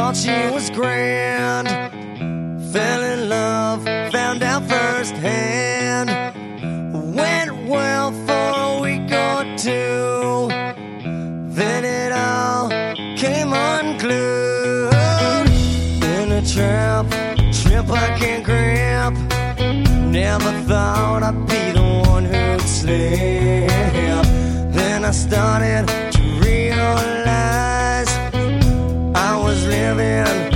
thought she was grand. Fell in love, found out firsthand. Went well for a week or two, then it all came unglued. In a trap I can't grab. Never thought I'd be the one who'd slip. Then I started to realize I was living